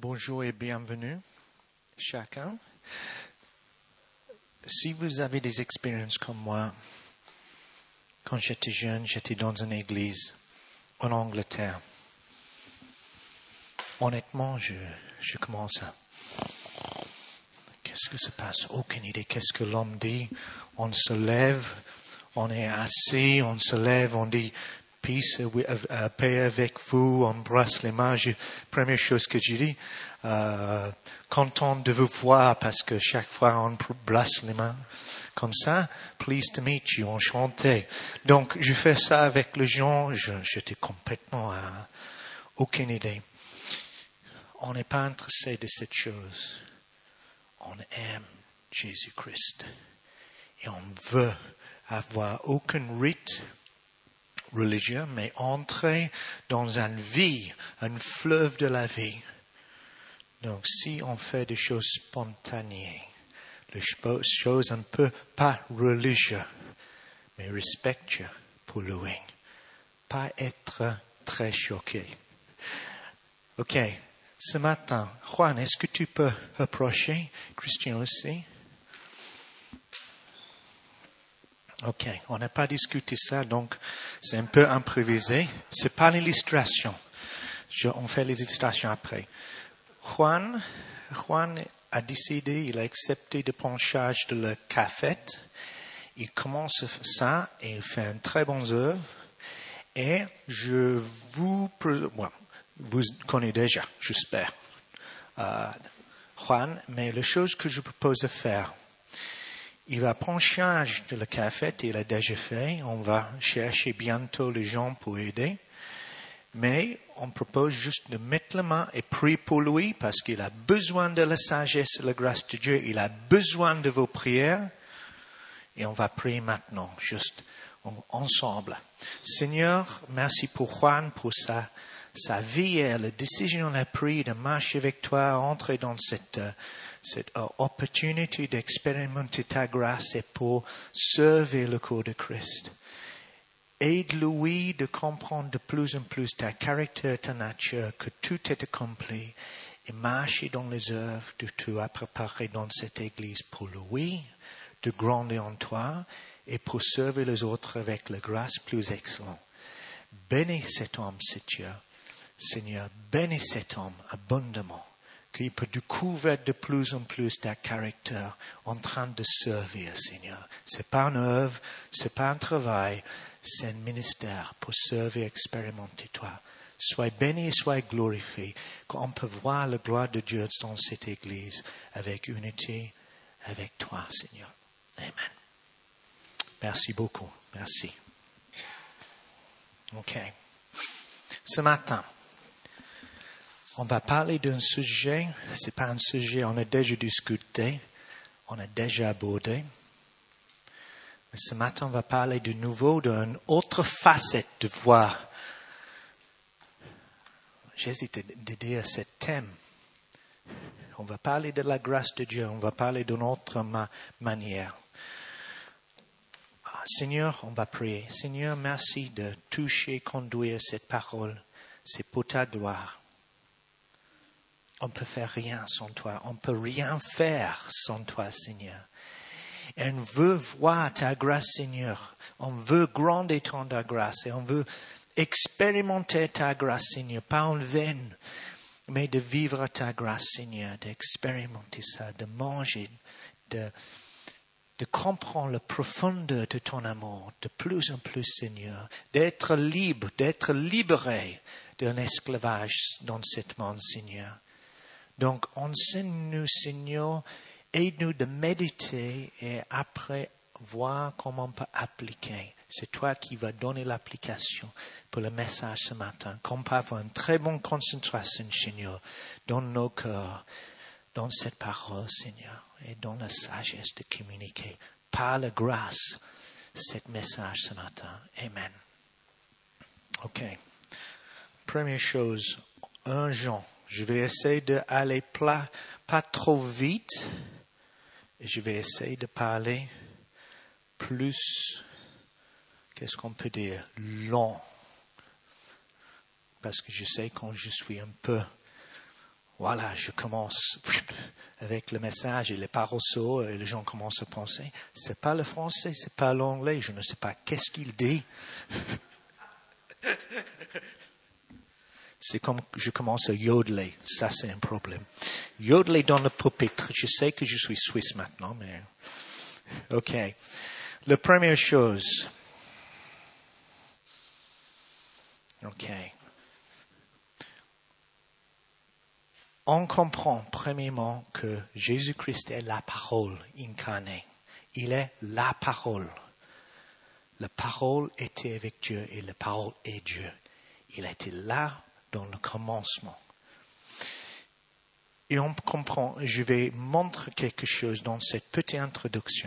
Bonjour et bienvenue, chacun. Si vous avez des expériences comme moi, quand j'étais jeune, j'étais dans une église en Angleterre. Honnêtement, je commence à... Qu'est-ce que se passe? Aucune idée. Qu'est-ce que l'homme dit? On se lève, on est assis, on se lève, on dit... Peace, paix avec vous, on embrasse les mains. Première chose que je dis, content de vous voir parce que chaque fois on embrasse les mains comme ça. Pleased to meet you, enchanté. Donc je fais ça avec les gens, j'étais complètement à aucune idée. On n'est pas intéressé de cette chose. On aime Jésus-Christ et on veut avoir aucun rite religieux, mais entrer dans une vie, un fleuve de la vie. Donc, si on fait des choses spontanées, des choses un peu pas religieuses, mais respectueuses pour lui, pas être très choqué. Ok, ce matin, Juan, est-ce que tu peux approcher? Christian aussi? Ok, on n'a pas discuté ça, donc c'est un peu improvisé. C'est pas une illustration. On fait les illustrations après. Juan a décidé, il a accepté de prendre charge de la cafette. Il commence ça et il fait une très bonne œuvre. Et vous connaissez déjà, j'espère, Juan, mais la chose que je propose de faire, il va prendre charge de la cafette, il a déjà fait. On va chercher bientôt les gens pour aider. Mais on propose juste de mettre la main et prier pour lui parce qu'il a besoin de la sagesse et la grâce de Dieu. Il a besoin de vos prières. Et on va prier maintenant, juste ensemble. Seigneur, merci pour Juan, pour sa vie et la décision qu'il a prise de marcher avec toi, entrer dans cette opportunité d'expérimenter ta grâce et pour servir le corps de Christ. Aide-lui de comprendre de plus en plus ta caractère, ta nature, que tout est accompli et marcher dans les œuvres que tu as préparées dans cette église pour lui, de grandir en toi et pour servir les autres avec la grâce plus excellente. Bénis cet homme, Seigneur, bénis cet homme abondamment. Qu'il peut découvrir de plus en plus ta caractère en train de servir, Seigneur. C'est pas une œuvre, c'est pas un travail, c'est un ministère pour servir, expérimenter toi. Sois béni et sois glorifié, qu'on peut voir la gloire de Dieu dans cette église avec unité avec toi, Seigneur. Amen. Merci beaucoup. Merci. OK. Ce matin, on va parler d'un sujet, c'est pas un sujet, on a déjà discuté, on a déjà abordé. Mais ce matin, on va parler de nouveau d'une autre facette de voir. J'hésite de dire ce thème. On va parler de la grâce de Dieu, on va parler d'une autre manière. Seigneur, on va prier. Seigneur, merci de toucher, conduire cette parole. C'est pour ta gloire. On ne peut faire rien sans toi. On ne peut rien faire sans toi, Seigneur. Et on veut voir ta grâce, Seigneur. On veut grandir ton ta grâce. Et on veut expérimenter ta grâce, Seigneur. Pas en vain, mais de vivre ta grâce, Seigneur. D'expérimenter ça, de manger, de comprendre la profondeur de ton amour. De plus en plus, Seigneur. D'être libre, d'être libéré d'un esclavage dans ce monde, Seigneur. Donc, enseigne-nous, Seigneur, aide-nous de méditer et après voir comment on peut appliquer. C'est toi qui vas donner l'application pour le message ce matin. Qu'on peut avoir une très bonne concentration, Seigneur, dans nos cœurs, dans cette parole, Seigneur, et dans la sagesse de communiquer par la grâce cet message ce matin. Amen. OK. Première chose, 1 Jean. Je vais essayer d'aller pas trop vite. Et je vais essayer de parler plus, qu'est-ce qu'on peut dire, long. Parce que je sais quand je suis un peu voilà, je commence avec le message et les paroles sautent et les gens commencent à penser, c'est pas le français, c'est pas l'anglais, je ne sais pas qu'est-ce qu'il dit. C'est comme je commence à yodeler, ça c'est un problème. Yodeler dans le pupitre, je sais que je suis suisse maintenant, mais ok. La première chose, ok. On comprend premièrement que Jésus-Christ est la parole incarnée. Il est la parole. La parole était avec Dieu et la parole est Dieu. Il était là dans le commencement. Et on comprend, je vais montrer quelque chose dans cette petite introduction.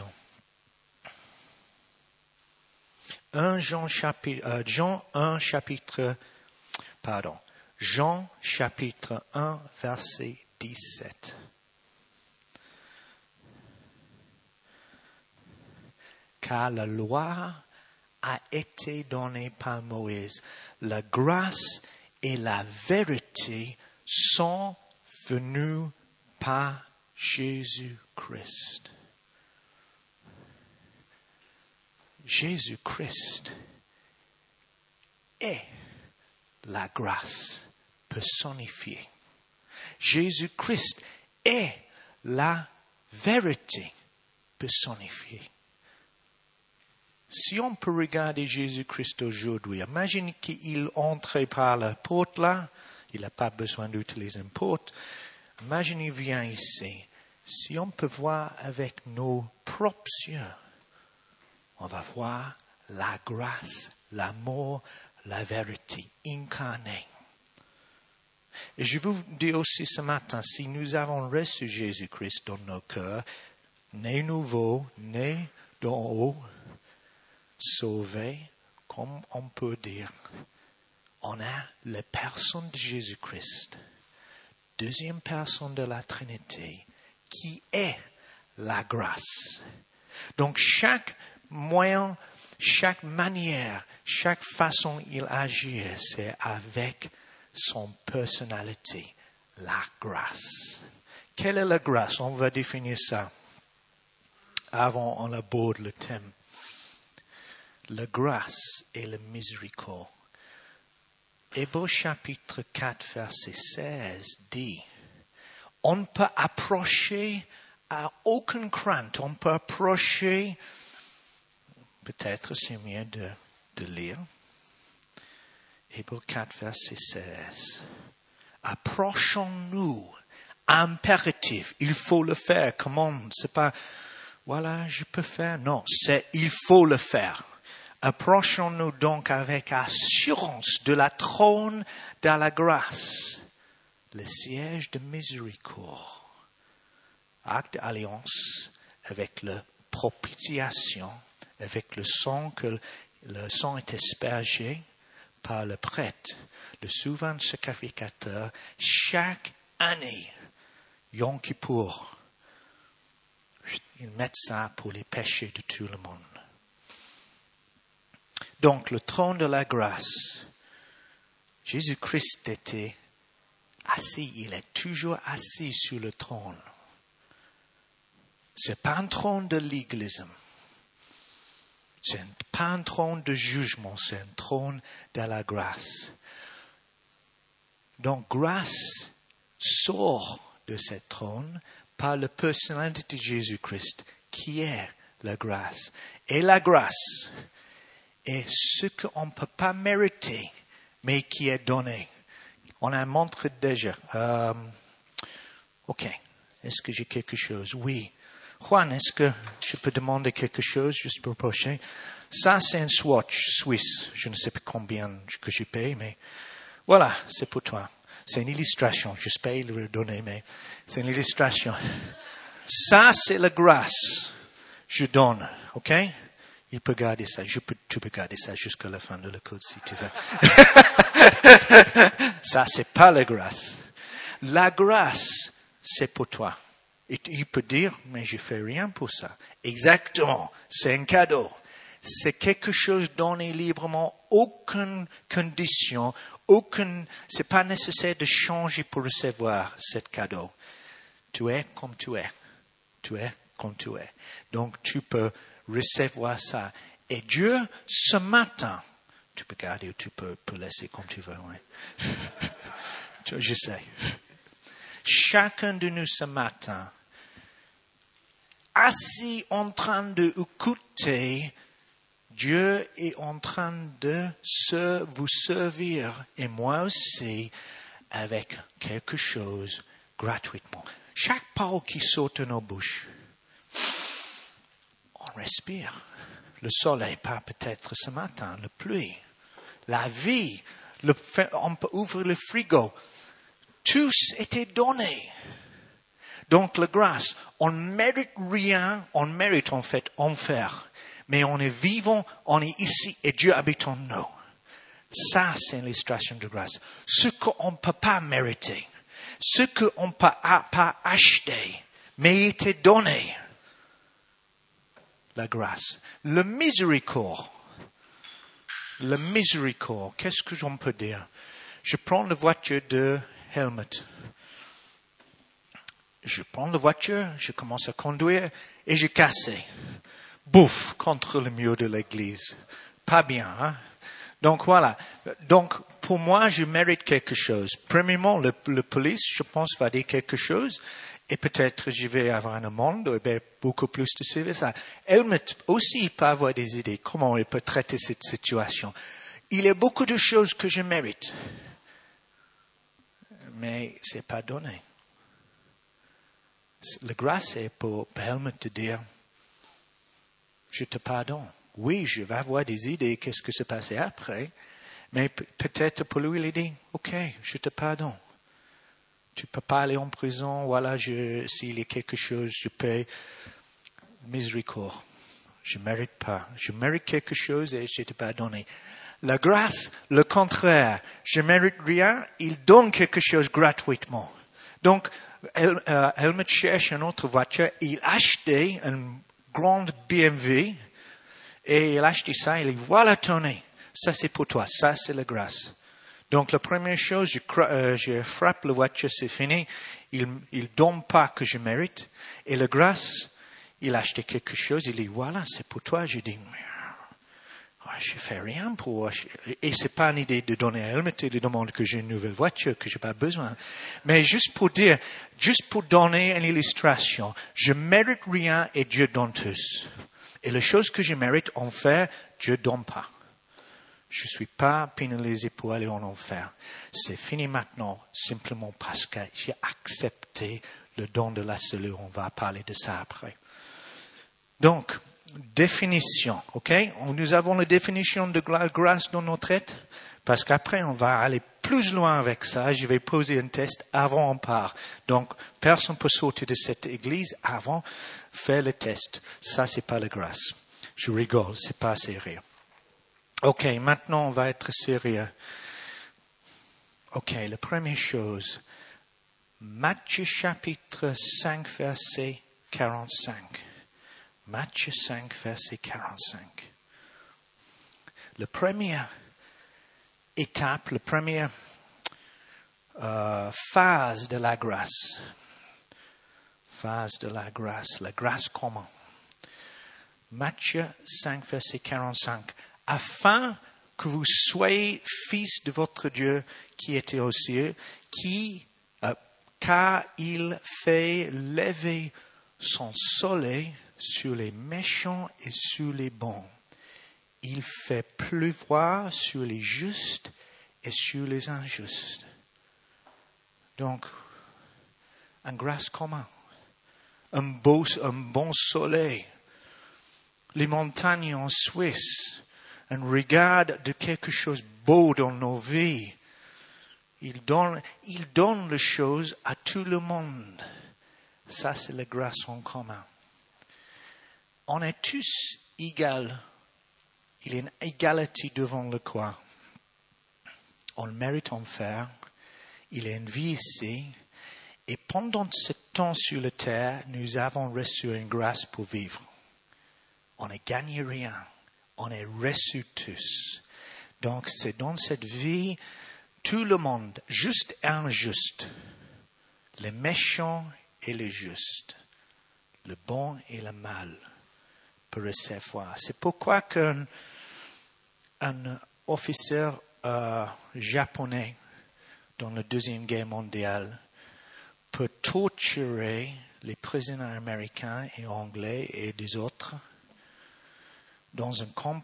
Jean chapitre 1, verset 17. Car la loi a été donnée par Moïse. La grâce et la vérité sont venues par Jésus-Christ. Jésus-Christ est la grâce personnifiée. Jésus-Christ est la vérité personnifiée. Si on peut regarder Jésus-Christ aujourd'hui, imagine qu'il entrait par la porte là, il n'a pas besoin d'utiliser une porte. Imagine il vient ici. Si on peut voir avec nos propres yeux, on va voir la grâce, l'amour, la vérité incarnée. Et je vous dis aussi ce matin, si nous avons reçu Jésus-Christ dans nos cœurs, né nouveau, né d'en haut, sauvé, comme on peut dire, on a la personne de Jésus-Christ, deuxième personne de la Trinité, qui est la grâce. Donc chaque moyen, chaque manière, chaque façon il agit, c'est avec son personnalité, la grâce. Quelle est la grâce? On va définir ça avant on aborde le thème. La grâce et la miséricorde. Hébreux chapitre 4, verset 16 dit, on ne peut approcher à aucune crainte, on peut approcher, peut-être c'est mieux de lire, Hébreux 4, verset 16. Approchons-nous, impératif, il faut le faire, comment, c'est pas, voilà, je peux faire, non, c'est il faut le faire. Approchons-nous donc avec assurance de la trône de la grâce, le siège de miséricorde, acte d'alliance avec la propitiation, avec le sang que le sang est aspergé par le prêtre, le souverain sacrificateur, chaque année, Yom Kippour. Ils mettent ça pour les péchés de tout le monde. Donc, le trône de la grâce, Jésus-Christ était assis, il est toujours assis sur le trône. Ce n'est pas un trône de légalisme, ce n'est pas un trône de jugement, c'est un trône de la grâce. Donc, grâce sort de ce trône par la personnalité de Jésus-Christ, qui est la grâce. Et la grâce est ce qu'on ne peut pas mériter, mais qui est donné. On a montré déjà. Ok. Est-ce que j'ai quelque chose? Oui. Juan, est-ce que je peux demander quelque chose juste pour prochain? Ça, c'est un swatch suisse. Je ne sais pas combien que je paye, mais voilà, c'est pour toi. C'est une illustration. J'espère le redonner, mais c'est une illustration. Ça, c'est la grâce. Je donne. Ok? Il peut garder ça. Tu peux garder ça jusqu'à la fin de la code si tu veux. Ça, c'est pas la grâce. La grâce, c'est pour toi. Et il peut dire, mais je fais rien pour ça. Exactement. C'est un cadeau. C'est quelque chose donné librement, aucune condition, c'est pas nécessaire de changer pour recevoir ce cadeau. Tu es comme tu es. Tu es comme tu es. Donc, tu peux recevoir ça. Et Dieu, ce matin, tu peux garder ou tu peux laisser comme tu veux. Ouais. Je sais. Chacun de nous ce matin, assis en train d'écouter, Dieu est en train de vous servir, et moi aussi, avec quelque chose gratuitement. Chaque parole qui saute de nos bouches, on respire. Le soleil part peut-être ce matin, la pluie, la vie, on peut ouvrir le frigo. Tous étaient donnés. Donc la grâce, on ne mérite rien, on mérite en fait enfer. Mais on est vivant, on est ici et Dieu habite en nous. Ça, c'est l'illustration de grâce. Ce qu'on ne peut pas mériter, ce qu'on ne peut pas acheter, mais il était donné. La grâce. Le miséricorde, qu'est-ce que j'en peux dire? Je prends la voiture de Helmut. Je prends la voiture, je commence à conduire et j'ai cassé. Bouf, contre le mur de l'église. Pas bien, hein? Donc voilà. Donc, pour moi, je mérite quelque chose. Premièrement, le police, je pense, va dire quelque chose. Et peut-être je vais avoir un amende, et beaucoup plus de services. Helmut aussi, il peut avoir des idées. Comment il peut traiter cette situation? Il y a beaucoup de choses que je mérite. Mais c'est pas donné. La grâce est pour Helmut de dire, je te pardonne. Oui, je vais avoir des idées, qu'est-ce que s'est passé après, mais peut-être pour lui, il dit, ok, je te pardonne. Tu peux pas aller en prison, voilà, s'il y a quelque chose, je paie. Miséricorde. Je mérite pas. Je mérite quelque chose et je t'ai pas donné. La grâce, le contraire. Je mérite rien, il donne quelque chose gratuitement. Donc, Helmut cherche une autre voiture, il a acheté une grande BMW, et il a acheté ça, il dit, voilà, tenez, ça c'est pour toi, ça c'est la grâce. Donc la première chose, je frappe la voiture, c'est fini, il donne pas que je mérite, et la grâce, il a acheté quelque chose, il dit, voilà, c'est pour toi, je dis, je fais rien pour, et c'est pas une idée de donner à Helmut et de demander que j'ai une nouvelle voiture, que j'ai pas besoin. Mais juste pour dire, juste pour donner une illustration, je mérite rien et Dieu donne tous. Et les choses que je mérite en faire, Dieu donne pas. Je suis pas pénalisé pour aller en enfer. C'est fini maintenant, simplement parce que j'ai accepté le don de la salut. On va parler de ça après. Donc, définition, ok? Nous avons la définition de grâce dans notre tête, parce qu'après on va aller plus loin avec ça. Je vais poser un test avant on part. Donc, personne ne peut sortir de cette église avant faire le test. Ça, c'est pas la grâce. Je rigole, c'est pas sérieux. Ok, maintenant on va être sérieux. Ok, la première chose, Matthieu chapitre 5, verset 45. Matthieu 5, verset 45. La première étape, la première phase de la grâce. Phase de la grâce comment? Matthieu 5, verset 45. Afin que vous soyez fils de votre Dieu qui était aux cieux, car il fait lever son soleil sur les méchants et sur les bons. Il fait pleuvoir sur les justes et sur les injustes. Donc, une grâce commune. Un bon soleil. Les montagnes en Suisse. Un regard de quelque chose de beau dans nos vies. Il donne les choses à tout le monde. Ça, c'est la grâce en commun. On est tous égaux. Il y a une égalité devant le croix. On le mérite en faire. Il y a une vie ici. Et pendant ce temps sur la terre, nous avons reçu une grâce pour vivre. On n'a gagné rien. On est reçu tous. Donc, c'est dans cette vie, tout le monde, juste et injuste, les méchants et les justes, le bon et le mal, peut recevoir. C'est pourquoi qu'un officier japonais dans la Deuxième Guerre mondiale peut torturer les prisonniers américains et anglais et des autres dans un camp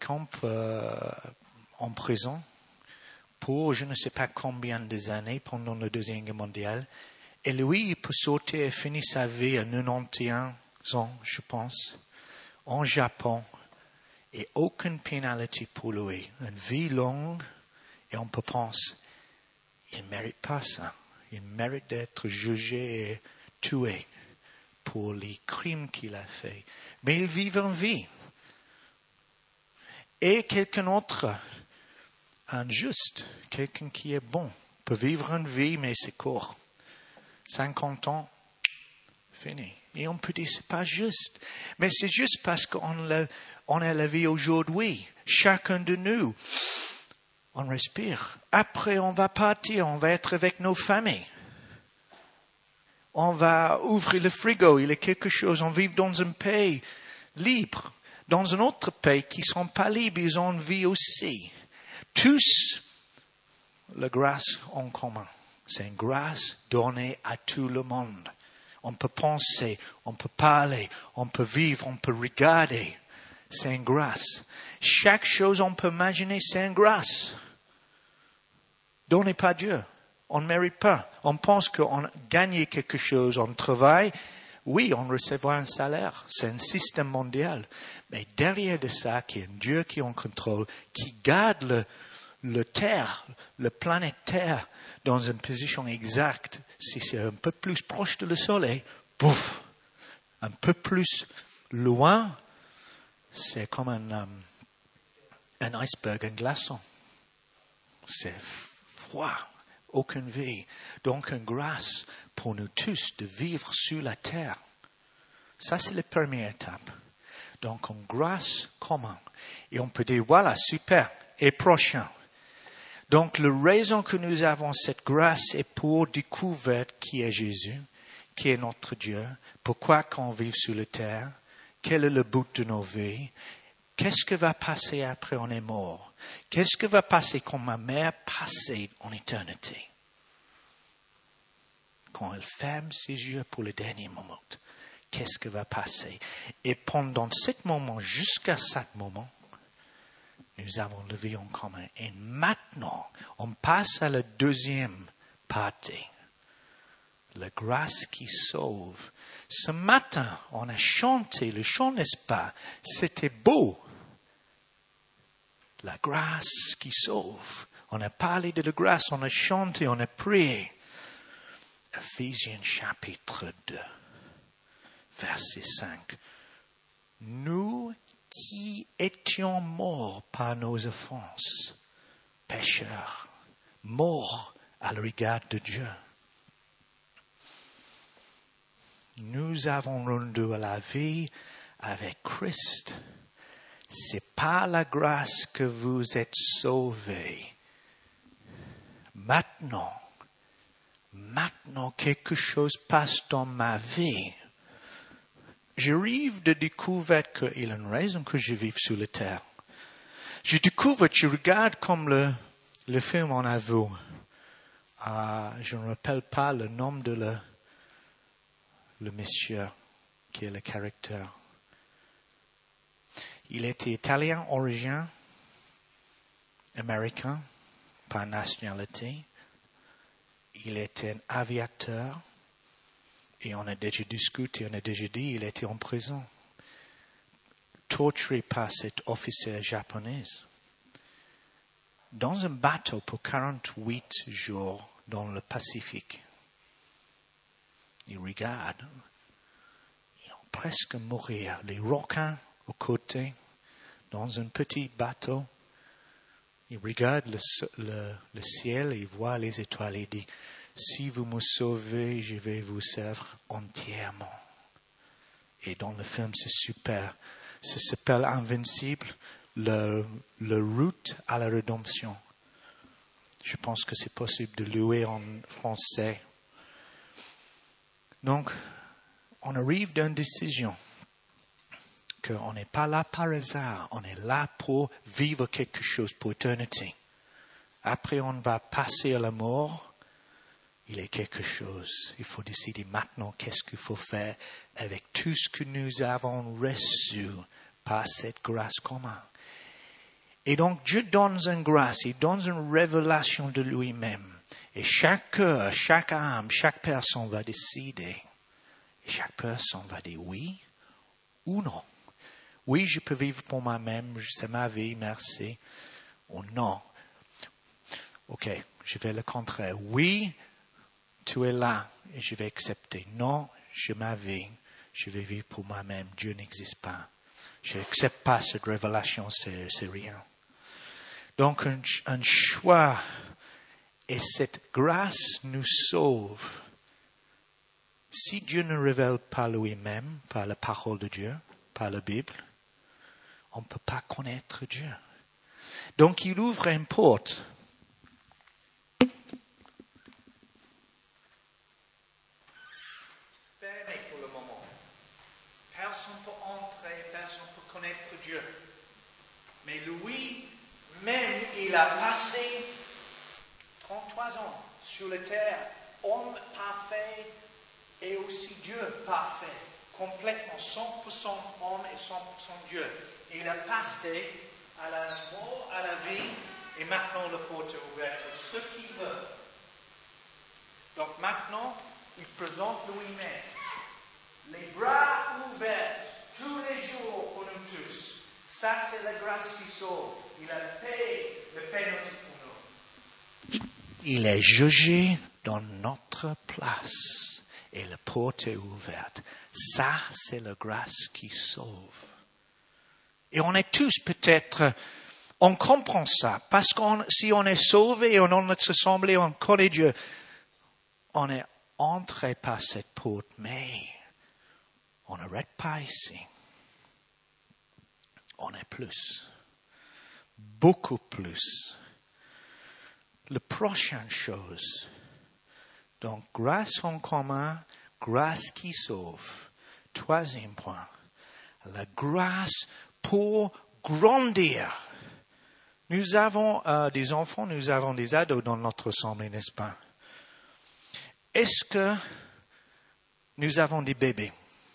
en prison pour je ne sais pas combien d'années pendant la Deuxième Guerre mondiale. Et lui, il peut sauter et finir sa vie à 91 ans, je pense, en Japon, et aucune pénalité pour lui. Une vie longue, et on peut penser, il ne mérite pas ça. Il mérite d'être jugé et tué pour les crimes qu'il a faits. Mais il vit une vie. Et quelqu'un d'autre, injuste, quelqu'un qui est bon, peut vivre une vie, mais c'est court. 50 ans, fini. Et on peut dire, c'est pas juste. Mais c'est juste parce qu'on a la vie aujourd'hui. Chacun de nous, on respire. Après, on va partir, on va être avec nos familles. On va ouvrir le frigo, il y a quelque chose, on vit dans un pays libre. Dans un autre pays qui ne sont pas libres, ils ont une vie aussi. Tous, la grâce en commun. C'est une grâce donnée à tout le monde. On peut penser, on peut parler, on peut vivre, on peut regarder. C'est une grâce. Chaque chose on peut imaginer, c'est une grâce. Donnée par Dieu. On ne mérite pas. On pense qu'on gagne quelque chose, on travaille. Oui, on recevra un salaire. C'est un système mondial. Mais derrière de ça, il y a un Dieu qui est en contrôle, qui garde le Terre, la planète Terre, dans une position exacte. Si c'est un peu plus proche de le Soleil, pouf, un peu plus loin, c'est comme un iceberg, un glaçon. C'est froid, aucune vie. Donc une grâce pour nous tous de vivre sur la terre. Ça, c'est la première étape. Donc une grâce commune. Et on peut dire, voilà, super, et prochain. Donc, la raison que nous avons cette grâce est pour découvrir qui est Jésus, qui est notre Dieu, pourquoi qu'on vit sur la terre, quel est le but de nos vies, qu'est-ce qui va passer après on est mort, qu'est-ce qui va passer quand ma mère passait en éternité, quand elle ferme ses yeux pour le dernier moment, qu'est-ce qui va passer. Et pendant ce moment, jusqu'à ce moment, nous avons la vie en commun. Et maintenant, on passe à la deuxième partie. La grâce qui sauve. Ce matin, on a chanté le chant, n'est-ce pas? C'était beau. La grâce qui sauve. On a parlé de la grâce, on a chanté, on a prié. Ephésiens chapitre 2, verset 5. Nous qui étions morts par nos offenses, pécheurs, morts à l'égard de Dieu. Nous avons rendu à la vie avec Christ. C'est par la grâce que vous êtes sauvés. Maintenant, quelque chose passe dans ma vie. J'arrive de découvrir qu'il y a une raison que je vive sur la terre. Je découvre, je regarde comme le film en a vu. Je ne me rappelle pas le nom de le monsieur qui est le caractère. Il était italien origine, américain, par nationalité. Il était un aviateur. Et on a déjà discuté, on a déjà dit, il était en prison, torturé par cet officier japonais, dans un bateau pour 48 jours dans le Pacifique. Il regarde, ils vont presque mourir, les requins aux côtés, dans un petit bateau. Il regarde le ciel et il voit les étoiles et dit, si vous me sauvez, je vais vous servir entièrement. Et dans le film, c'est super. Ça s'appelle Invincible, le route à la rédemption. Je pense que c'est possible de louer en français. Donc, on arrive à une décision qu'on n'est pas là par hasard, on est là pour vivre quelque chose pour l'éternité. Après, on va passer à la mort. Il y a quelque chose. Il faut décider maintenant qu'est-ce qu'il faut faire avec tout ce que nous avons reçu par cette grâce commune. Et donc, Dieu donne une grâce, il donne une révélation de lui-même. Et chaque cœur, chaque âme, chaque personne va décider. Et chaque personne va dire oui ou non. Oui, je peux vivre pour moi-même, c'est ma vie, merci. Ou non. Ok, je vais le contraire. Oui, tu es là et je vais accepter. Non, j'ai ma vie, je vais vivre pour moi-même. Dieu n'existe pas. Je n'accepte pas cette révélation, c'est rien. Donc, un choix et cette grâce nous sauve. Si Dieu ne révèle pas lui-même, par la parole de Dieu, par la Bible, on ne peut pas connaître Dieu. Donc, il ouvre une porte. Fermée pour le moment. Personne ne peut entrer, personne ne peut connaître Dieu. Mais lui-même, il a passé 33 ans sur la terre, homme parfait et aussi Dieu parfait, complètement 100% homme et 100% Dieu. Il a passé à la mort, à la vie, et maintenant la porte est ouverte pour ceux qui veulent. Donc maintenant, il présente lui-même. Les bras ouverts tous les jours pour nous tous. Ça, c'est la grâce qui sauve. Il a payé le pénalité pour nous. Il est jugé dans notre place. Et la porte est ouverte. Ça, c'est la grâce qui sauve. Et on est tous peut-être, on comprend ça. Parce que si on est sauvé et on a notre assemblée, on connaît Dieu, on est entré par cette porte, mais on n'arrête pas ici. On est plus. Beaucoup plus. La prochaine chose. Donc, grâce en commun, grâce qui sauve. Troisième point. La grâce pour grandir. Nous avons des enfants, nous avons des ados dans notre assemblée, n'est-ce pas? Est-ce que nous avons des bébés?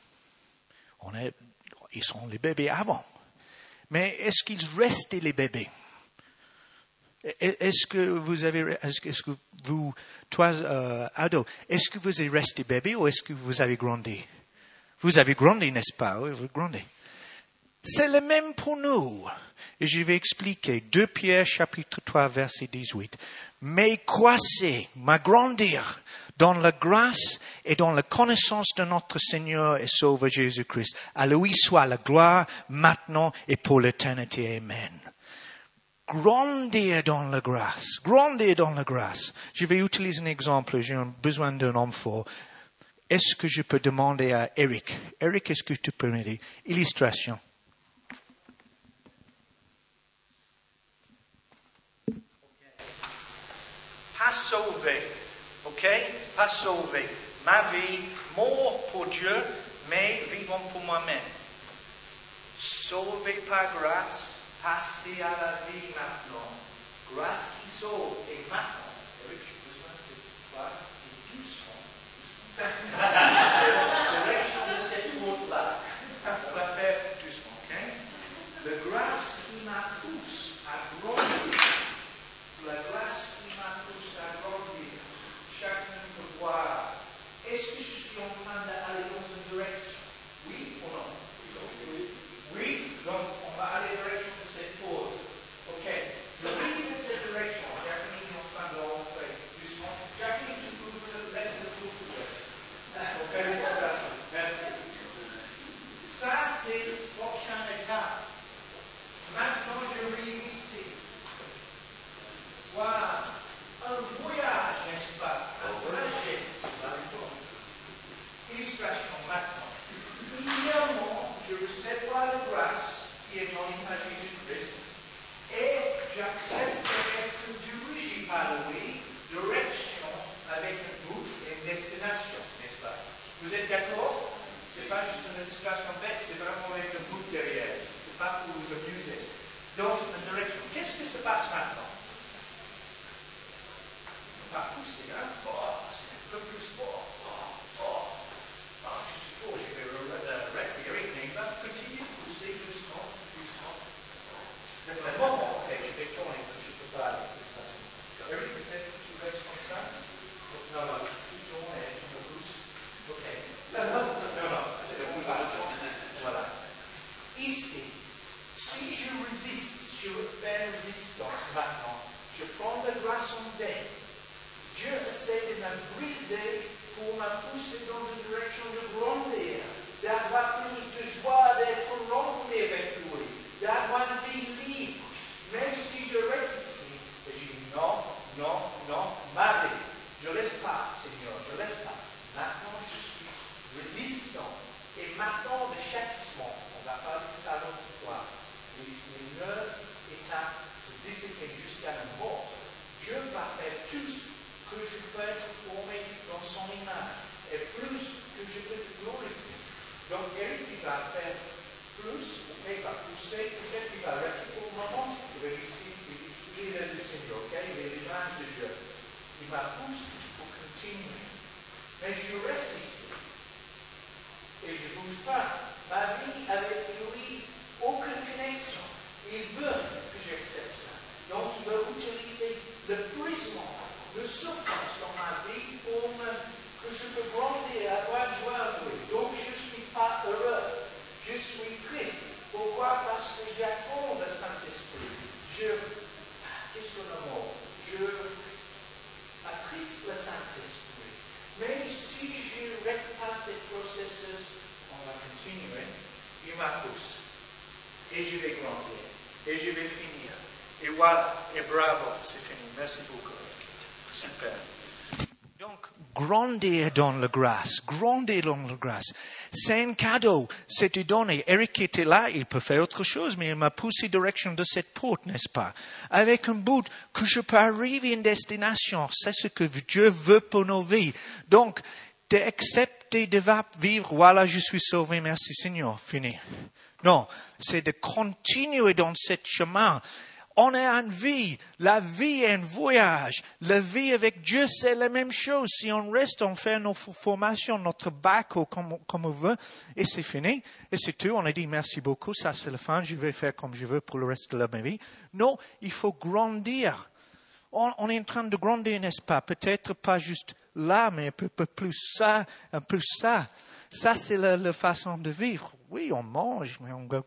Ils sont les bébés avant. Mais est-ce qu'ils restent les bébés? Est-ce que vous, toi, ado, est-ce que vous êtes resté bébé ou est-ce que vous avez grandi? Vous avez grandi, n'est-ce pas? Oui, vous avez grandi. C'est le même pour nous. Et je vais expliquer. 2 Pierre, chapitre 3, verset 18. Mais croissez, m'agrandir dans la grâce et dans la connaissance de notre Seigneur et Sauveur Jésus-Christ. À lui soit la gloire, maintenant et pour l'éternité. Amen. Grandir dans la grâce. Grandir dans la grâce. Je vais utiliser un exemple. J'ai besoin d'un homme fort. Est-ce que je peux demander à Eric? Eric, est-ce que tu peux m'aider? Illustration. Pas sauvé. OK? Pas sauvé. Ma vie, mort pour Dieu, mais vivant pour moi-même. Sauvé par grâce. Passer à la vie maintenant. Grâce qui sauve. Et maintenant, Eric, j'ai besoin de toi doucement. Direction de cette route-là. On va faire doucement, ok? La grâce qui m'appousse à grandir. La grâce qui m'appousse à grandir. Chacun peut voir. Est-ce que je suis en train d'aller dans une direction? Oui ou non? Oui. Donc, on va aller dans direction. Ok, le rythme de cette direction, Jacqueline est en train de rentrer doucement. Jacqueline, tu peux laisser le tour pour toi. Ok, merci. Ça, c'est la prochaine étape. Maintenant, j'arrive ici. Voilà, un voyage, n'est-ce pas? Un trajet. Illustration maintenant. Idéalement, je recevrai la grâce qui est donnée par Jésus-Christ. Et j'accepte d'être dirigé par lui. êtes d'accord? C'est pas juste une illustration bête, c'est vraiment avec un bout derrière. C'est pas pour vous amuser. Dans une direction. Qu'est-ce qui se passe maintenant? On va pousser, hein? Oh, c'est un peu plus fort. Je suis fort, je vais arrêter Eric, mais il va continuer de pousser doucement. Le moment, ok, je vais tourner, que je ne peux pas aller. Eric, peut-être que tu restes comme ça? Non, tu tournes et tu me pousses. Ok. Non, c'est le bout. Voilà. Ici, si je résiste, je fais résistance maintenant, je prends la grâce en main. Dieu essaie de me briser pour me pousser dans une direction de grandir, d'avoir plus de joie, d'être rempli avec lui, d'avoir une vie libre. Même si je reste ici, et je dis non, ma vie, je ne laisse pas, Seigneur, je ne laisse pas. Maintenant, je suis résistant. Et maintenant, le châtiment, on va parler de ça l'autre fois, les 9 étapes de discipline jusqu'à la mort. Dieu va faire tout ce que je peux être formé dans son image, et plus que je peux te glorifier. Donc, Eric, il va faire plus, il va pousser, peut-être qu'il va rester pour le moment, il va il est le Seigneur, ok? Il est l'image de Dieu. Il va pousser pour continuer. Mais je reste ici. Et je ne bouge pas. Ma vie avec lui, aucune connexion. Il veut que j'accepte ça. Donc, il veut utiliser le brisement, le souffrance dans ma vie pour que je peux grandir, avoir joie à lui. Donc, je ne suis pas heureux. Je suis triste. Pourquoi? Parce que j'attends le Saint-Esprit. Qu'est-ce que le mot? Je attriste le Saint-Esprit. Mais si je ne règle pas ce processus, on va continuer, il m'a poussé. Et je vais grandir. Et je vais finir. Et voilà. Et bravo. C'est fini. Merci beaucoup. Super. Donc, grandir dans la grâce. C'est un cadeau. C'était donné. Eric était là, il peut faire autre chose, mais il m'a poussé direction de cette porte, n'est-ce pas? Avec un but que je peux arriver à une destination. C'est ce que Dieu veut pour nos vies. Donc, d'accepter de vivre, voilà, je suis sauvé, merci Seigneur, fini. Non, c'est de continuer dans ce chemin. On a une vie. La vie est un voyage. La vie avec Dieu, c'est la même chose. Si on reste, on fait nos formations, notre bac, ou comme on veut, et c'est fini. Et c'est tout. On a dit merci beaucoup. Ça, c'est la fin. Je vais faire comme je veux pour le reste de ma vie. Non, il faut grandir. On est en train de grandir, n'est-ce pas? Peut-être pas juste là, mais un peu plus ça, un peu ça. Ça, c'est la façon de vivre. Oui, on mange, mais on...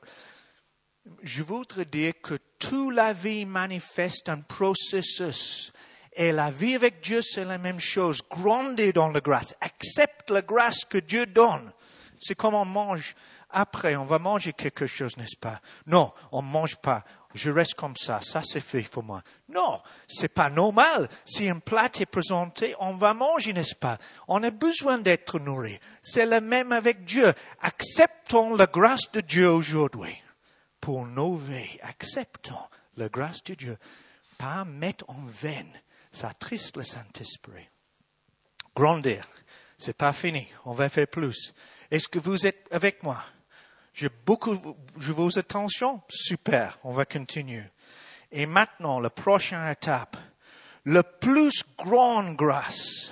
Je voudrais dire que toute la vie manifeste un processus. Et la vie avec Dieu, c'est la même chose. Grandir dans la grâce. Accepte la grâce que Dieu donne. C'est comme on mange. Après, on va manger quelque chose, n'est-ce pas? Non, on ne mange pas. Je reste comme ça. Ça, c'est fait pour moi. Non, c'est pas normal. Si un plat est présenté, on va manger, n'est-ce pas? On a besoin d'être nourri. C'est le même avec Dieu. Acceptons la grâce de Dieu aujourd'hui. Pour nos vies, acceptons la grâce de Dieu. Pas mettre en vain. Ça attriste le Saint-Esprit. Grandir. C'est pas fini. On va faire plus. Est-ce que vous êtes avec moi? Je vous attention? Super. On va continuer. Et maintenant, la prochaine étape. La plus grande grâce.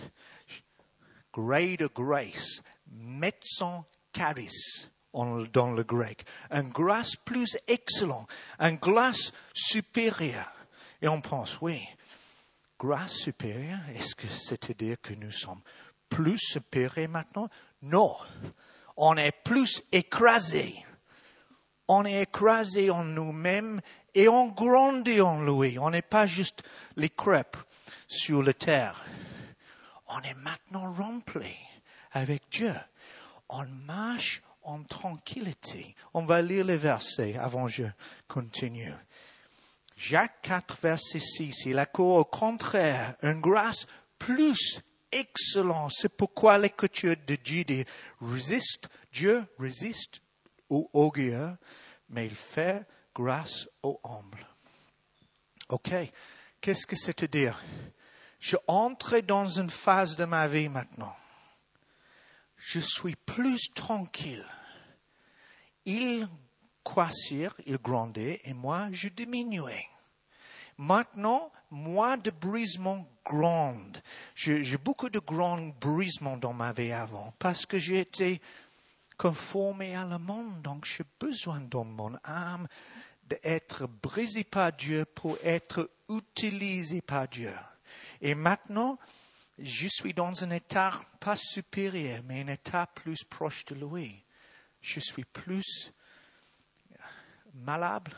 Greater grace. Metson charis. Dans le grec. Une grâce plus excellente. Une grâce supérieure. Et on pense, oui, grâce supérieure, est-ce que c'est-à-dire que nous sommes plus supérieurs maintenant? Non. On est plus écrasés. On est écrasés en nous-mêmes et on grandit en lui. On n'est pas juste les crêpes sur la terre. On est maintenant remplis avec Dieu. On marche en tranquillité. On va lire les versets avant que je continue. Jacques 4, verset 6. Il accorde au contraire une grâce plus excellente. C'est pourquoi l'écriture de Dieu dit, Dieu résiste aux orgueilleux, mais il fait grâce aux humbles. Ok, qu'est-ce que c'est-à-dire? Je entre dans une phase de ma vie maintenant. je suis plus tranquille. Il croissait, il grandait, et moi, je diminuais. Maintenant, moins de brisements grands. J'ai beaucoup de grands brisements dans ma vie avant, parce que j'ai été conformé à le monde, donc j'ai besoin dans mon âme d'être brisé par Dieu pour être utilisé par Dieu. Et maintenant, je suis dans un état pas supérieur, mais un état plus proche de lui. Je suis plus malléable,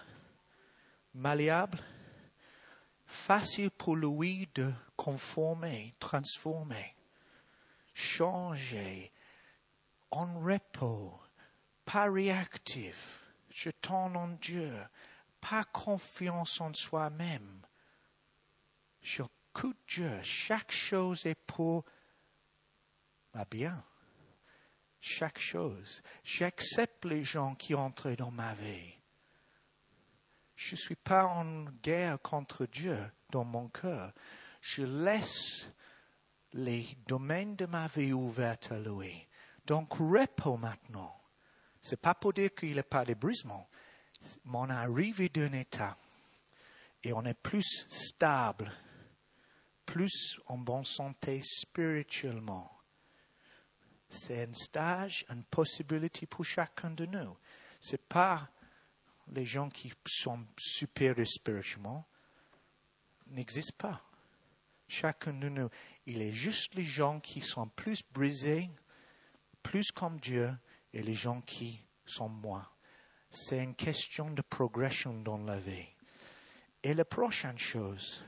facile pour lui de conformer, transformer, changer, en repos, pas réactif, jetant en Dieu, pas confiance en soi-même. J'écoute Dieu, chaque chose est pour ma bien. Chaque chose. J'accepte les gens qui entrent dans ma vie. Je ne suis pas en guerre contre Dieu dans mon cœur. Je laisse les domaines de ma vie ouverts à lui. Donc, repos maintenant. Ce n'est pas pour dire qu'il n'y a pas de brisement. Mais on est arrivé d'un état et on est plus stable, plus en bonne santé spirituellement. C'est un stage, une possibilité pour chacun de nous. Ce n'est pas les gens qui sont supérieurs spirituellement, n'existent pas. Chacun de nous, il est juste les gens qui sont plus brisés, plus comme Dieu, et les gens qui sont moins. C'est une question de progression dans la vie. Et la prochaine chose,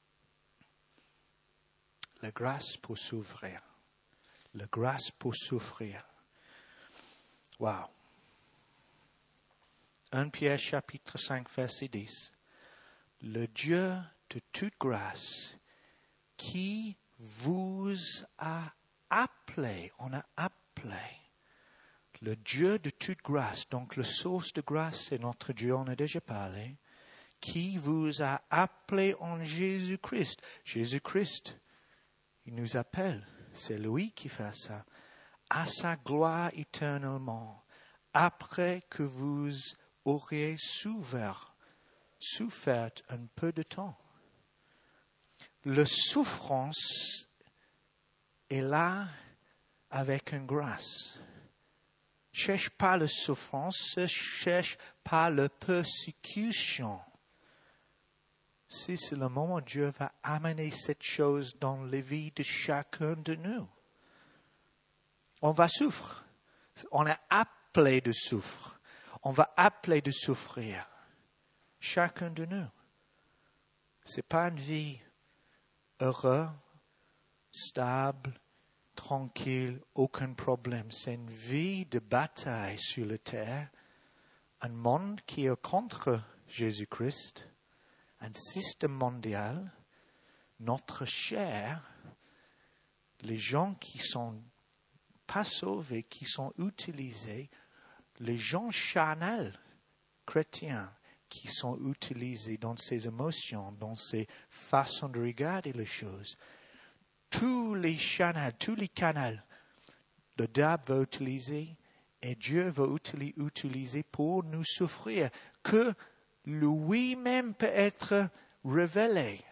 la grâce pour souffrir. La grâce pour souffrir. Wow. 1 Pierre chapitre 5 verset 10. Le Dieu de toute grâce qui vous a appelé, on a appelé. Le Dieu de toute grâce, donc le source de grâce, c'est notre Dieu, on a déjà parlé, qui vous a appelé en Jésus-Christ. Jésus-Christ, il nous appelle, c'est lui qui fait ça, à sa gloire éternellement, après que vous auriez souffert un peu de temps. La souffrance est là avec une grâce. Cherche pas la souffrance, cherche pas la persécution. Si c'est le moment où Dieu va amener cette chose dans la vie de chacun de nous. On va souffrir. On est appelé de souffrir. On va appeler de souffrir. Chacun de nous. C'est pas une vie heureuse, stable, tranquille, aucun problème. C'est une vie de bataille sur la terre. Un monde qui est contre Jésus-Christ. Un système mondial. Notre chair. Les gens qui sont pas sauvés, qui sont utilisés. Les gens charnels, chrétiens, qui sont utilisés dans ces émotions, dans ces façons de regarder les choses. Tous les canaux, le diable va utiliser et Dieu va utiliser pour nous souffrir, que lui-même peut être révélé.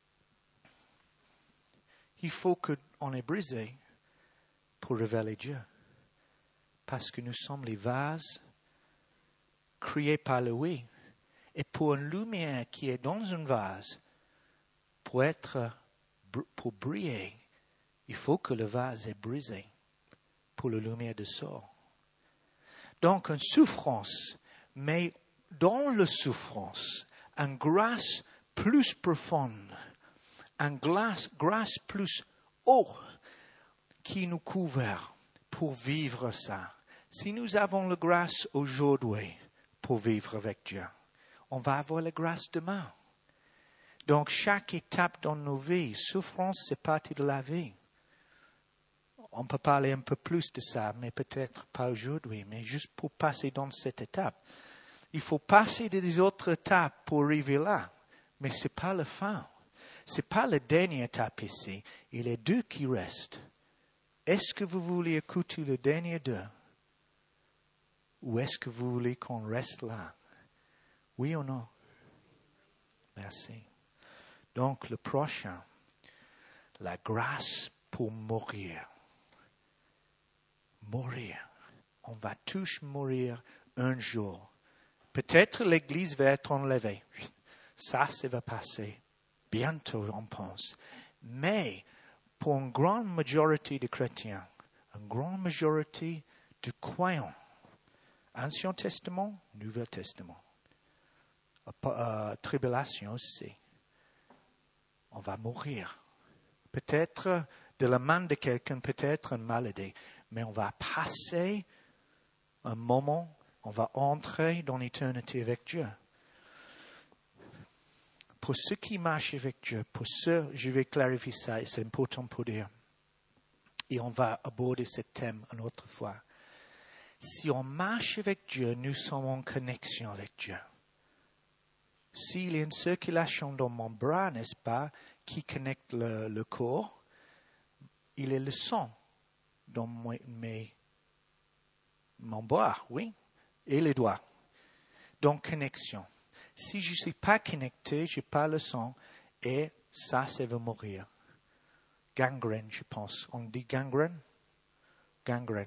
Il faut qu'on est brisé pour révéler Dieu. Parce que nous sommes les vases créés par lui. Et pour une lumière qui est dans un vase, pour briller, il faut que le vase est brisé pour la lumière de sort. Donc, une souffrance, mais dans la souffrance, une grâce plus profonde, une grâce plus haute qui nous couvre pour vivre ça. Si nous avons la grâce aujourd'hui pour vivre avec Dieu, on va avoir la grâce demain. Donc, chaque étape dans nos vies, souffrance, c'est partie de la vie. On peut parler un peu plus de ça, mais peut-être pas aujourd'hui, mais juste pour passer dans cette étape. Il faut passer des autres étapes pour arriver là, mais ce n'est pas la fin. Ce n'est pas la dernière étape ici. Il y a deux qui restent. Est-ce que vous voulez écouter le dernier d'eux? Ou est-ce que vous voulez qu'on reste là? Oui ou non? Merci. Donc, le prochain, la grâce pour mourir. Mourir. On va tous mourir un jour. Peut-être l'Église va être enlevée. Ça va passer. Bientôt, on pense. Mais, pour une grande majorité de chrétiens, une grande majorité de croyants, Ancien Testament, Nouveau Testament, tribulation aussi, on va mourir. Peut-être de la main de quelqu'un, peut-être une maladie, mais on va passer un moment, on va entrer dans l'éternité avec Dieu. Pour ceux qui marchent avec Dieu, pour ceux, je vais clarifier ça, et c'est important pour dire. Et on va aborder ce thème une autre fois. Si on marche avec Dieu, nous sommes en connexion avec Dieu. S'il y a une circulation dans mon bras, n'est-ce pas, qui connecte le corps, il est le sang dans mon bras, oui, et les doigts. Donc, connexion. Si je ne suis pas connecté, je n'ai pas le sang, et ça va mourir. Gangrène, je pense. On dit gangrène? Gangrène.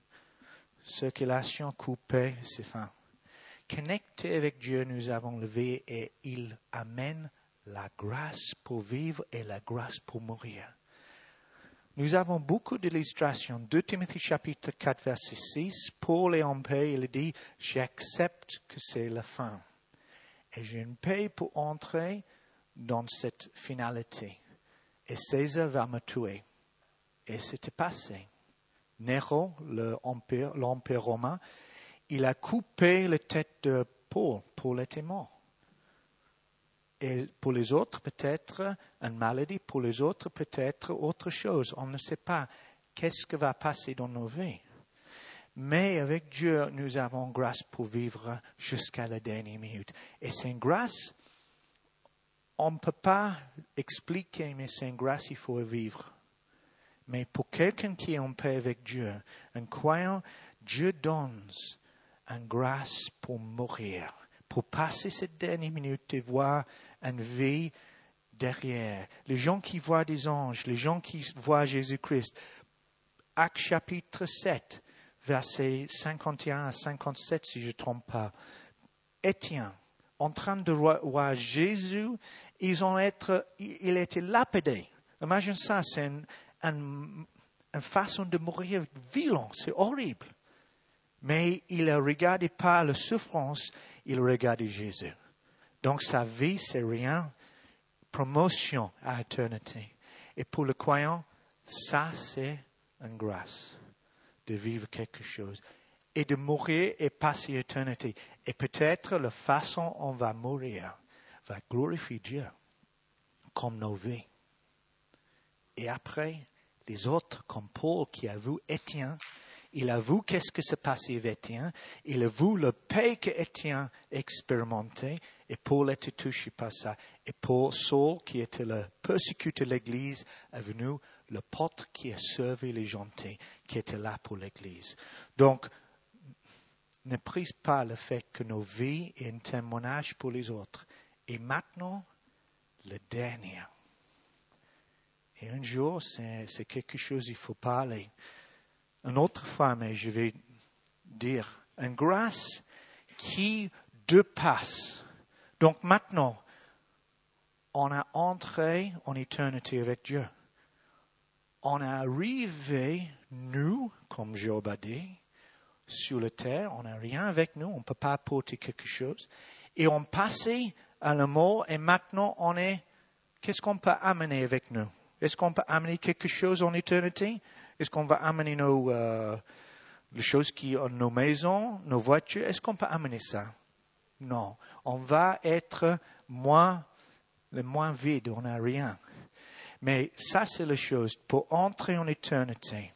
Circulation coupée, c'est fin. Connecté avec Dieu, nous avons levé et il amène la grâce pour vivre et la grâce pour mourir. Nous avons beaucoup d'illustrations. 2 Timothée chapitre 4, verset 6. Paul est en paix, il dit, j'accepte que c'est la fin. Et j'ai une paix pour entrer dans cette finalité. Et César va me tuer. Et c'était passé. Néron, l'empire romain, il a coupé la tête de Paul. Paul était mort. Et pour les autres, peut-être une maladie. Pour les autres, peut-être autre chose. On ne sait pas qu'est-ce qui va passer dans nos vies. Mais avec Dieu, nous avons grâce pour vivre jusqu'à la dernière minute. Et c'est une grâce, on ne peut pas expliquer, mais c'est une grâce qu'il faut vivre. Mais pour quelqu'un qui est en paix avec Dieu, un croyant, Dieu donne une grâce pour mourir, pour passer cette dernière minute et voir une vie derrière. Les gens qui voient des anges, les gens qui voient Jésus-Christ. Actes chapitre 7, versets 51 à 57, si je ne trompe pas. Étienne, en train de voir Jésus, il était lapidé. Imagine ça, c'est une façon de mourir violente, c'est horrible. Mais il ne regardait pas la souffrance, il regardait Jésus. Donc sa vie, c'est rien, promotion à l'éternité. Et pour le croyant, ça c'est une grâce de vivre quelque chose. Et de mourir et passer l'éternité. Et peut-être la façon dont on va mourir va glorifier Dieu comme nos vies. Et après, les autres, comme Paul qui a vu Étienne, il a vu qu'est-ce que se passait avec Étienne, il a vu le paix qu'Étienne expérimentait, et Paul était touché par ça. Et Saul, qui était le persécuteur de l'Église, est venu l'apôtre qui a servi les gentils, qui était là pour l'Église. Donc, ne prise pas le fait que nos vies est un témoignage pour les autres. Et maintenant, le dernier. Et un jour, c'est quelque chose qu'il faut parler. Une autre fois, mais je vais dire, une grâce qui dépasse. Donc maintenant, on a entré en éternité avec Dieu. On est arrivé, nous, comme Job a dit, sur la terre, on n'a rien avec nous, on ne peut pas apporter quelque chose. Et on passait à la mort et maintenant on est, qu'est-ce qu'on peut amener avec nous? Est-ce qu'on peut amener quelque chose en éternité? Est-ce qu'on va amener les choses qui ont nos maisons, nos voitures? Est-ce qu'on peut amener ça? Non. On va être le moins vide, on n'a rien. Mais ça, c'est la chose. Pour entrer en éternité,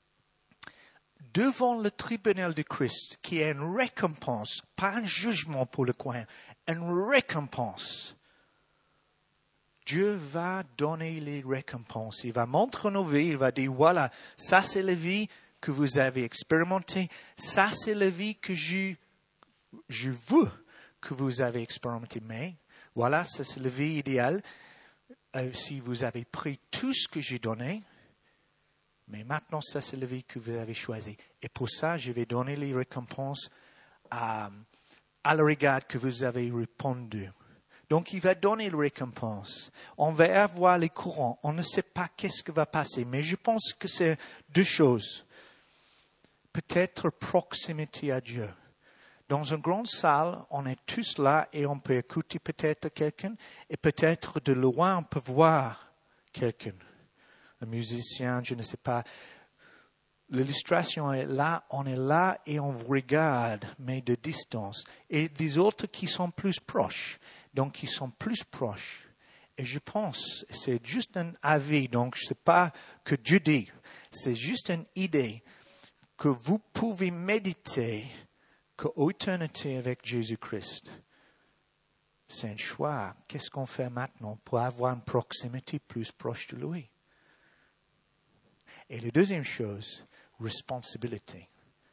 devant le tribunal de Christ, qui est une récompense, pas un jugement pour le croyant, une récompense. Dieu va donner les récompenses. Il va montrer nos vies. Il va dire, voilà, ça c'est la vie que vous avez expérimentée. Ça c'est la vie que je veux que vous avez expérimentée. Mais voilà, ça c'est la vie idéale. Si vous avez pris tout ce que j'ai donné, mais maintenant ça c'est la vie que vous avez choisie. Et pour ça, je vais donner les récompenses à le regard que vous avez répondu. Donc, il va donner les récompenses. On va avoir les courants. On ne sait pas qu'est-ce qui va passer. Mais je pense que c'est deux choses. Peut-être proximité à Dieu. Dans une grande salle, on est tous là et on peut écouter peut-être quelqu'un. Et peut-être de loin, on peut voir quelqu'un. Un musicien, je ne sais pas. L'illustration est là, on est là et on vous regarde, mais de distance. Et des autres qui sont plus proches, donc qui sont plus proches. Et je pense, c'est juste un avis, donc je ne sais pas que Dieu dit, c'est juste une idée que vous pouvez méditer qu'au éternité avec Jésus-Christ. C'est un choix. Qu'est-ce qu'on fait maintenant pour avoir une proximité plus proche de lui? Et la deuxième chose, responsabilité.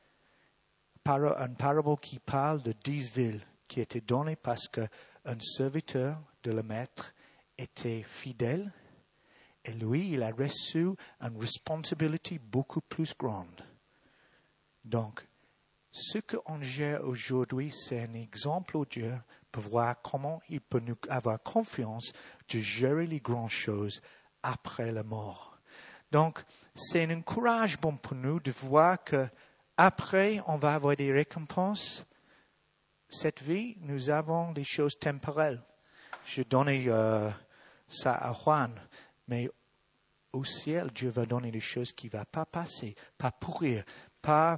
Une parabole qui parle de 10 villes qui étaient données parce qu'un serviteur de le maître était fidèle et lui, il a reçu une responsabilité beaucoup plus grande. Donc, ce qu'on gère aujourd'hui, c'est un exemple au Dieu pour voir comment il peut nous avoir confiance de gérer les grandes choses après la mort. Donc, c'est un encouragement pour nous de voir que après, on va avoir des récompenses. Cette vie, nous avons des choses temporelles. Je donnais ça à Juan, mais au ciel, Dieu va donner des choses qui ne vont pas passer, pas pourrir, pas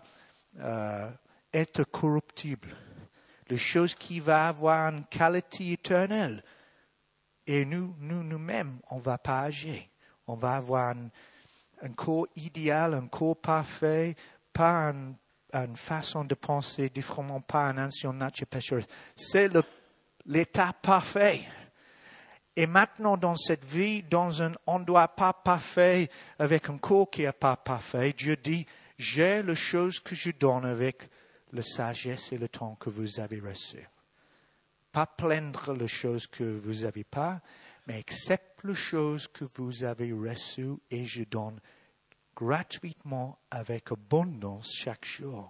être corruptibles. Les choses qui vont avoir une qualité éternelle. Et nous-mêmes, on ne va pas agir. On va avoir un corps idéal, un corps parfait, pas une façon de penser différemment, pas une ancienne nature pécheuse. C'est l'état parfait. Et maintenant, dans cette vie, dans un endroit pas parfait, avec un corps qui n'est pas parfait, Dieu dit, j'ai les choses que je donne avec la sagesse et le temps que vous avez reçu. Pas plaindre les choses que vous n'avez pas, mais accepte les choses que vous avez reçues et je donne gratuitement avec abondance chaque jour.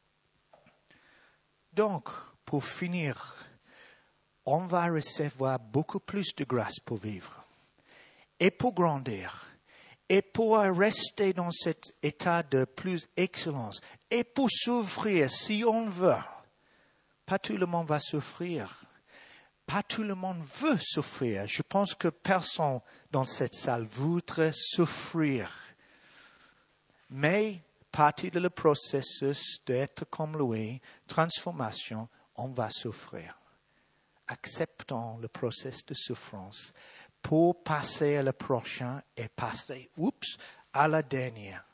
Donc, pour finir, on va recevoir beaucoup plus de grâce pour vivre et pour grandir et pour rester dans cet état de plus excellence et pour souffrir si on veut. Pas tout le monde va souffrir. Pas tout le monde veut souffrir. Je pense que personne dans cette salle voudrait souffrir. Mais, partie de le processus d'être comme lui, transformation, on va souffrir. Acceptons le processus de souffrance pour passer à le prochain et passer, à la dernière.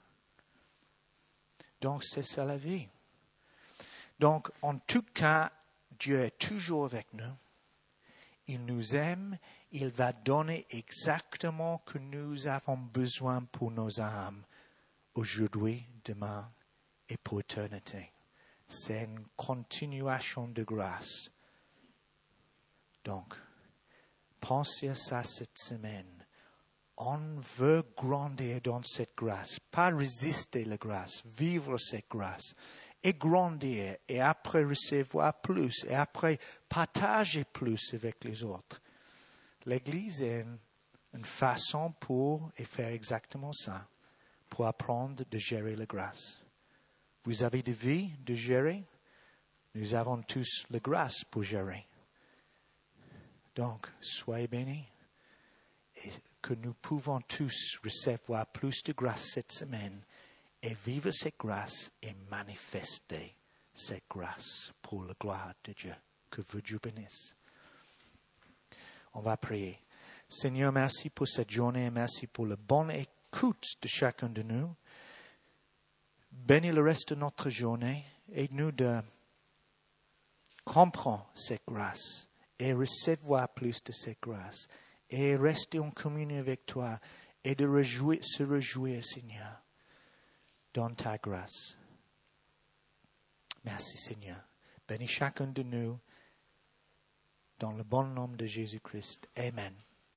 Donc, c'est ça la vie. Donc, en tout cas, Dieu est toujours avec nous. Il nous aime. Il va donner exactement ce que nous avons besoin pour nos âmes. Aujourd'hui, demain et pour l'éternité. C'est une continuation de grâce. Donc, pensez à ça cette semaine. On veut grandir dans cette grâce, pas résister à la grâce, vivre cette grâce et grandir et après recevoir plus et après partager plus avec les autres. L'Église est une façon pour faire exactement ça. Pour apprendre de gérer la grâce. Vous avez des vies de gérer? Nous avons tous la grâce pour gérer. Donc, soyez bénis. Et que nous pouvons tous recevoir plus de grâce cette semaine et vivre cette grâce et manifester cette grâce pour la gloire de Dieu. Que Dieu bénisse. On va prier. Seigneur, merci pour cette journée et merci pour le bon écoute de chacun de nous. Bénis le reste de notre journée. Aide-nous de comprendre cette grâce et recevoir plus de cette grâce et rester en communion avec toi et de se réjouir, Seigneur, dans ta grâce. Merci, Seigneur. Bénis chacun de nous dans le bon nom de Jésus-Christ. Amen.